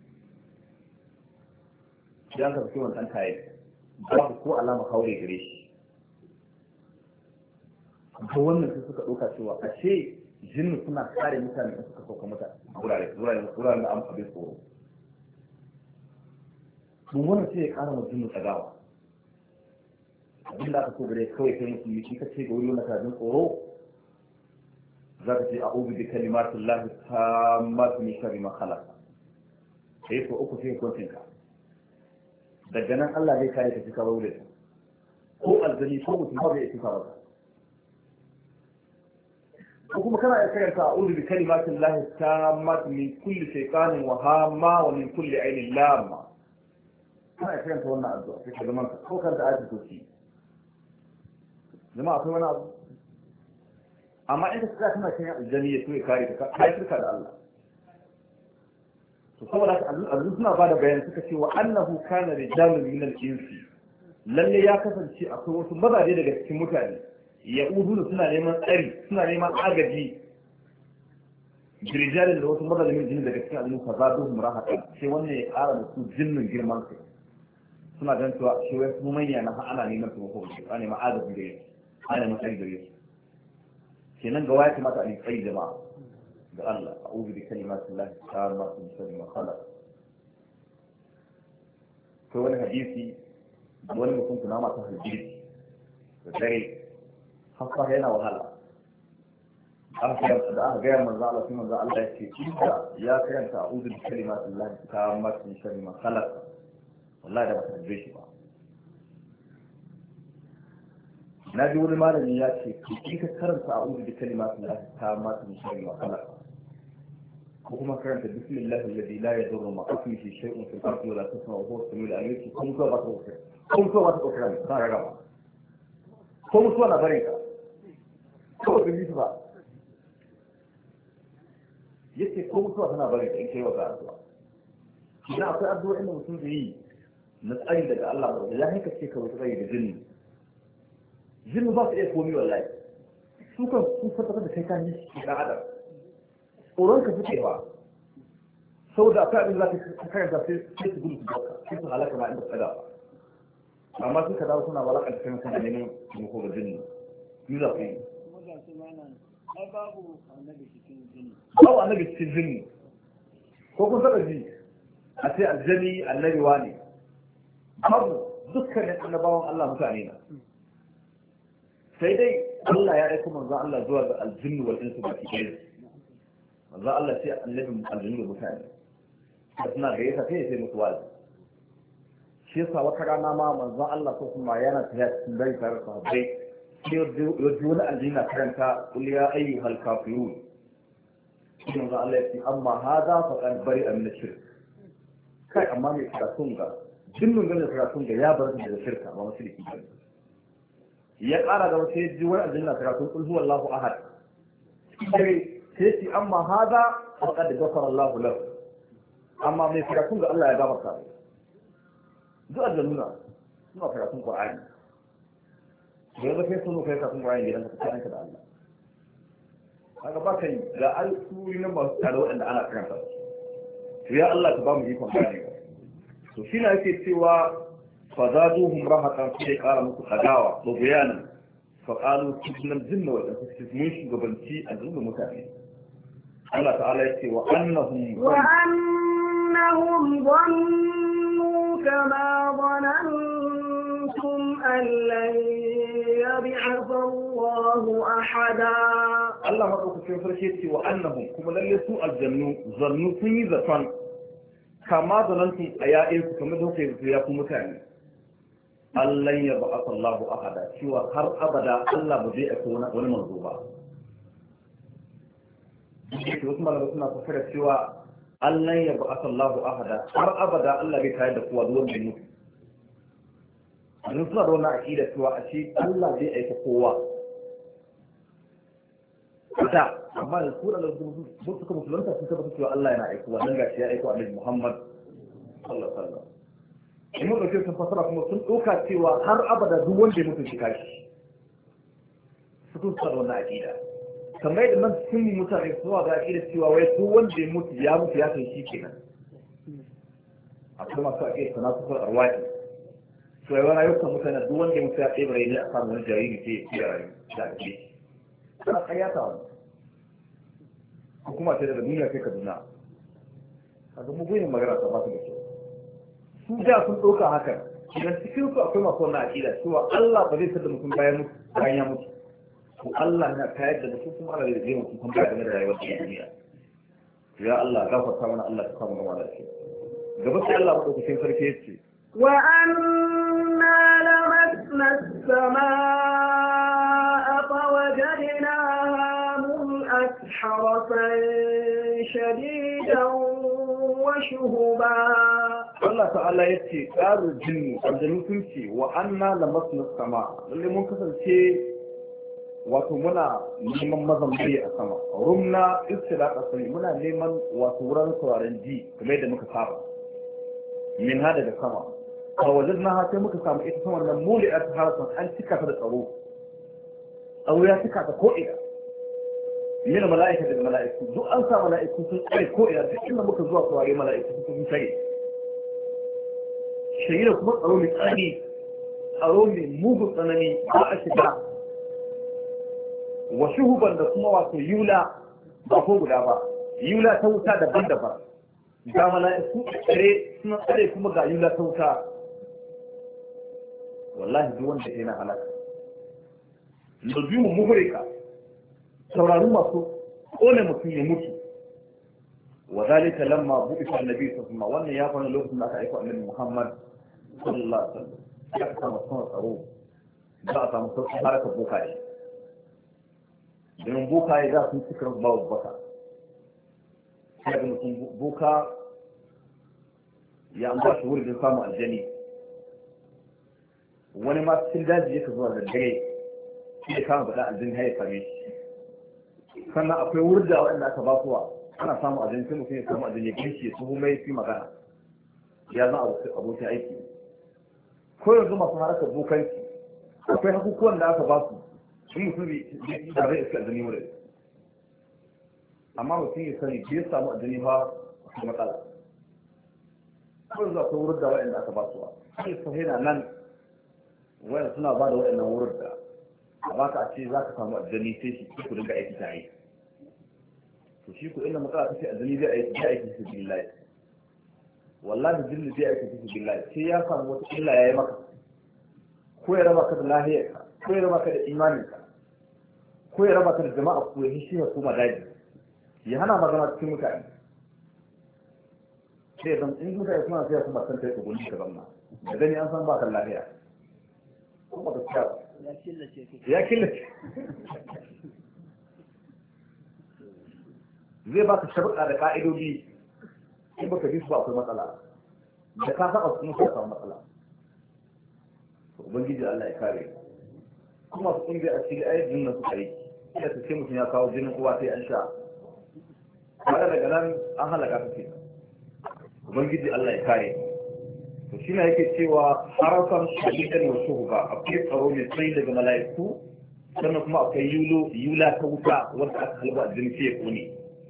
ya ka fi wannan kayan babu ko alama haure gare shi to wannan sai suka ɗauka cewa ashe jinnu suna kare mutane in suka sauka mutane wuraren da an abin tsoro don wannan sai ya kara wa jinnu tsagawa abin da aka so gare kawai kai mutum yi ka ce ga wuri wani kajin tsoro za ka ce a ubi da kalimatun lahi ta masu mai shari makala da yi so uku sai kwancin ka daga nan Allah zai kare ka cika wurin ko aljani ko mutum ba zai cika ba وكما كان يتكلم أعوذ بكلمات الله التامة من كل شيطان وهامة ومن كل عين لامة كان يتكلم تولنا الدعاء في هذا المنطق هو كانت آية الكرسي جماعة في وانا أبو أما أنت تتكلم كما كان الجميع سوء كارثة كيف تلك على الله تصور لك الرسول بعد بيان سكتي وأنه كان رجال من الإنس لن يكفل شيء أقوى ثم بعد ذلك متعني ya udu suna neman tsari suna neman agaji girjalin da wasu mazalimin jini daga cikin al'umma fa za duhum rahatan sai wannan ya ƙara da su jinnin girman kai suna gan cewa shi wai su manya na ana neman su ko shi ana neman agaji da yake ana neman tsari da yake kenan ga waya kamata a yi tsari jama'a da Allah a'udhu bi kalimatillahi tammati min sharri ma khalaq to wani hadisi wani mutum kuna mata hadisi da dare haka yana wahala da aka gaya manzo Allah sai manzo Allah ya ce inda ya karanta a'udhu bi kalimatillahi tammati min sharri ma khalaq wallahi da ba ta dace shi ba na ji wani malami ya ce in ka karanta a'udhu bi kalimatillahi tammati min sharri ma khalaq ko kuma karanta bismillahi alladhi la yadurru ma ismihi shay'un fil ardi wa la tasma'u huwa as-sami'ul 'alim kun ko ba ta kokara ba raga ba ko mutuwa na barin ka ko da yi ba yace ko mutuwa tana barin ka in kai wa ga addu'a idan akwai addu'a inda mutum zai yi na tsari daga Allah ba ya haka ce ka wuce tsari da jinni ba su iya komi wallahi su kan sun tabbata da kai kan yi shi dan adam tsoron ka suke ba saboda akwai abin da za ka karanta sai su gudu su baka sai su halaka ma inda tsada ba amma sun ka dawo suna walakanta kan suna neman taimako ga jinni yi za ku yi babu annabi cikin jinni babu annabi cikin jinni ko kun taɓa ji a ce aljani annabi wani babu dukkanin annabawan Allah mutane na sai dai Allah ya aika manzo Allah zuwa ga aljinnu wal insu baki ɗaya manzo Allah sai annabin aljinnu da mutane suna da yasa sai musu wazi shi yasa wata rana ma manzo Allah ko kuma yana tafiya cikin dare tare da sahabbai sai yaji wani aljinna karanta qul ya ayyuhal kafirun shi manzo Allah ya ce amma hada faqad bari'a min ash-shirk kai amma mai karatun ga jinnun ganin karatun ga ya bar da shirka ba mushriki ba ya ƙara da wasu yaji wani aljanna karatun qul huwallahu ahad sai ce amma hada faqad ghafara Allahu lahu amma mai karatun ga Allah ya gafarta mai duk aljannuna suna karatun Qur'ani da yanzu kai sun kai karatun Qur'ani gidan ka tsakaninka da Allah kaga ba kai ga alƙuri na masu tare waɗanda ana karanta to ya Allah ka ba mu ikon gane to shi na yake cewa فزادوهم رهقا في قال muku kadawa da bayanan fa qalu kibnal jinna wa tasmun shugabanci a zuwa mutane Allah ta'ala yake wa annahum dhannu kama dhanantum an lan yab'ath Allahu ahada Allah madaukakin sarki yake wa annahum kuma lalle su aljannu zannu sun yi zafan kama dhanantum aya'in kamar da kuke ya ku mutane Allah ya ba'atha Allahu ahada cewa har abada Allah ba zai aiko wani manzo ba. Duk wasu malamai suna fasara cewa Allah ya ba'atha Allahu ahada har abada Allah bai tayar da kowa duwan da mutu. Annan suna da wannan aqida cewa a ce Allah zai aika kowa. Da amma da sura da su suka musulunta sun tabbata cewa Allah yana aikowa dan gashi ya aiko Annabi Muhammad sallallahu alaihi wasallam. Imam da sun fasara kuma sun ɗauka cewa har abada duk wanda ya mutu shi kashi su tun sa da wannan aƙida kamar yadda nan sun yi mutane zuwa ga aƙida cewa wai duk wanda ya mutu ya san shi kenan akwai masu aƙida sana su fara arwaɗi to yawan ayyukan mutane duk wanda ya mutu ya ɗaya rai ne a samu wani jariri ke ya rayu da ake ana ƙaryata wani hukuma ce daga duniya kai kaduna a ga muguyin magana ta ba su da kyau su da sun ɗauka hakan idan cikin su akwai masu wannan aƙida cewa Allah ba zai tada mutum bayan ya mutu to Allah na tayar da mutum kuma Allah zai mutum kuma bayan game da rayuwar duniya ya Allah gafarta mana Allah ka samu gama da shi gaba sai Allah madaukakin sarki ya ce wa anna lamasna as-samaa'a fa wajadnaha mul'at harasan shadidan wa shuhuba Allah ta'ala ya ce tsarin jinni aljanu sun ce wa anna lamasna sama lalle mun kasance wato muna neman mazambi a sama rumna istilaqa sai muna neman wato wurin sauraron ji kamar yadda muka saba min hada da sama fa wajadna ha sai muka samu ita sama nan muli'at harasan an cika ta da tsaro ya cika ta ko ina min mala'ika da mala'iku duk an sa mala'iku sun tsare ko ina duk inda muka zuwa saurare mala'iku sun tsare shirya kuma tsaro mai tsani tsaro mai mugun tsanani ba a shiga wa shuhuban da kuma wato yula ba ko guda ba yula ta wuta daban-daban ga mala'iku tsare suna tsare kuma ga yula ta wuta wallahi duk wanda yana halaka nujumu muhrika saurari masu kone mutum ya mutu wa zalika lamma bu'itha annabi sallallahu alaihi wasallam wannan ya fara lokacin da aka aika annabi Muhammad sallallahu alaihi wasallam ya kama sama tsaro za a samu sauƙin harakar bokaye domin bokaye za su yi cikin babu baka sai ga mutum boka ya an ba shi wurin samun aljani wani ma cikin daji yake zuwa da dare shi da kama faɗa aljani har ya same shi sannan akwai wurda waɗanda aka ba suwa ana samun aljani sai mutum ya samu aljani ya ganshi ya tuhu mai fi magana ya zama abokin aiki ko yanzu masu harkar bokanci akwai hakukuwan da aka ba su sun mutum da zai iska aljani wurin amma mutum ya sani bai samu aljani ba a matsala ko yanzu akwai wurin da waɗanda aka ba su sai sahina nan wanda suna ba da waɗannan wurin da a baka a ce za ka samu aljani sai shi ku dinga aiki tare to shi ku inda matsala ta ce aljani zai aiki su billahi wallahi jinnu zai aika fi billahi sai ya samu wata illa yayi maka ko ya raba ka da lahiyarka ko ya raba ka da imaninka ko ya raba ka da jama'a ko ya shi ya kuma daji ya hana magana cikin mutane sai zan in mutane suna sai kuma san kai ka gudu ka zanna da gani an san ba kan lahiya kuma da tsaya ya killace zai baka sharuɗa da ka'idodi in baka bi su ba akwai matsala da ka saba su mutu samu matsala to ubangiji Allah ya kare kuma su kungiya a cikin ayyukan nan su kare ya ta ce mutum ya kawo jinin uwa sai an sha kada daga nan an halaka ta ce ubangiji Allah ya kare to shi ne yake cewa harafan shadidan wa shuhba akwai tsaro mai tsayi daga mala'iku sannan kuma akwai yula ta wuta wanda aka halba a jinin fiye kone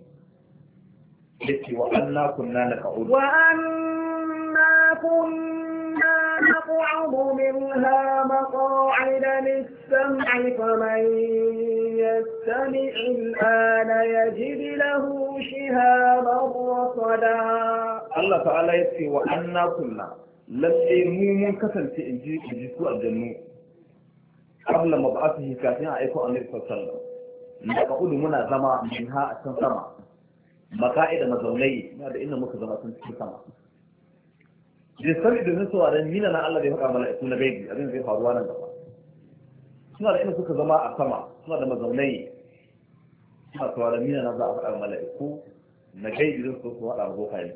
yake wa anna kunna naq'ud wa anna kunna naq'ud minha maq'ida lis-sam'i faman yastami' al-ana yajid lahu shihaban rasada Allah ta'ala yace wa anna kunna lalle mu mun kasance in ji su aljannu qabla mab'athihi kafin a aiko annabi sallallahu alaihi wasallam naq'ud muna zama minha a can sama maka'ida mazaunai na da inda muka zama sun cikin sama da sani da nasuwa don nina na Allah bai faɗa mala'iku na gaibi abin zai faruwa nan gaba suna da inda suka zama a sama suna da mazaunai suna tsawa da nina na za a faɗa mala'iku na gaibi zai su faɗa a bokaye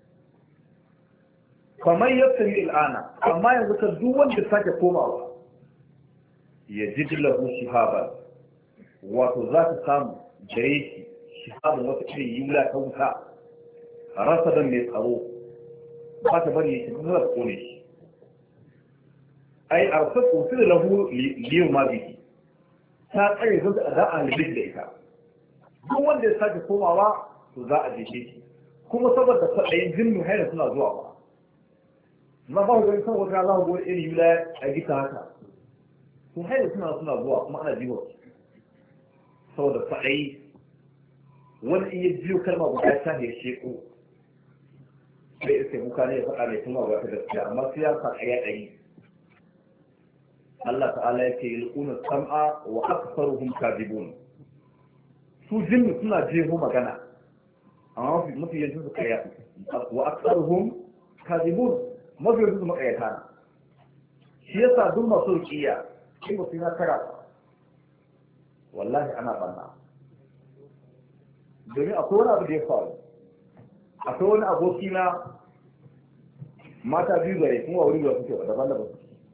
kamar yadda yi il'ana amma yanzu ka duk wanda sake komawa ya ji lahu shihaban wato za ka samu gare shi shihabin wata irin yula ta wuta a rasa don mai tsaro ba ta bari ya shi zuwa da kone shi ai a rasa kofi da lahu liyu ma biki ta tsaye zuwa da za'a libin da ita duk wanda ya sake komawa to za a jefe shi kuma saboda kwaɗayin jinnu haina suna zuwa ba ma ba ku gani san wata za ku gani irin yula a gita haka to haina suna zuwa kuma ana jiwa saboda kwaɗayi wani in ya biyo kalma guda ta ya sheko sai iske muka ne ya faɗa mai kuma ba ta gaskiya amma sai ya sa ɗaya ɗari Allah ta'ala ya ce yulquna sam'a wa aktharuhum kadibun su jinnu suna jeho magana amma mafi yanzu su kaya wa aktharuhum kadibun mafi yanzu su makayata shi yasa duk masu rukiya in ba su na tara wallahi ana banna domin akwai wani abu da ya faru akwai wani aboki na mata biyu gare kuma wuri da suke ba daban-daban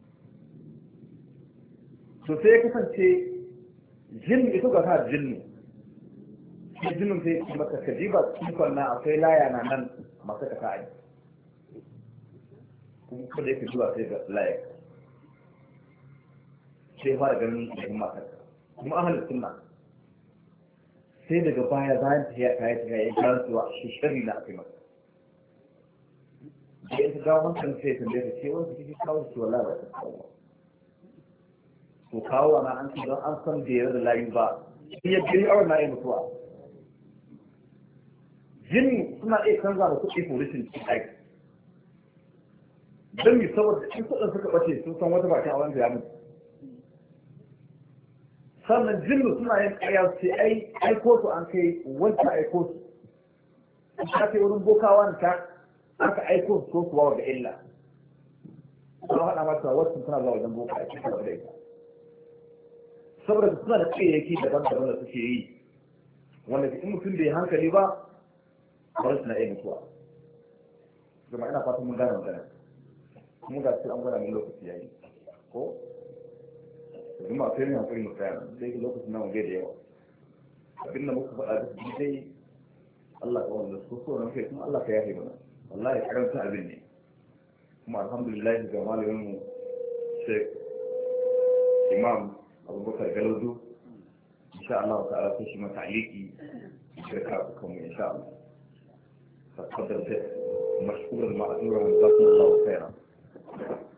so sai ya kasance jinnu ita ga ta jinnu shi jinnun sai ya maka kajiba cikon na akwai laya na nan masu ka ta'ayi kuma kada yake zuwa sai ga laya sai fara ganin jikin matar kuma ahalin sunna sai daga baya bayan ta ya gano cewa shi shari na aka masa da ya ga wancan sai ta da ce wanda kike kawo shi wallahi ba ta kawo to kawo na an ce don an san da yarda layu ba shi ya gari awon na yi mutuwa jini suna iya canza da kuɗi ko rashin cikin aiki don mi saboda in kuɗin suka ɓace sun san wata bakin awon da ya mutu sannan jinnu suna yin ƙarya sai aiko su an kai wanda aiko su ta kai wurin bokawa ta aka aiko su ko kuwa ga illa ba haɗa mata wasu suna zuwa wajen boka a cikin da ita saboda suna da tsayayyaki daban-daban da suke yi wanda in mutum bai hankali ba ba su na iya mutuwa kuma ina fatan mun gane magana kuma ga shi an gwada min lokaci yayi ko kuma sai ne hankali mu tsaya sai lokacin nan waje da yawa abin da muka faɗa duk dai Allah ka wanda su so nan kai kuma Allah ka yafe mana wallahi karanta abin ne kuma alhamdulillah ga malamin mu Sheikh Imam Abubakar Galaudu insha Allah ta'ala sai shi mata aliki shirka kuma insha Allah fa tafadal mashkuran ma'zura jazakumullahu khairan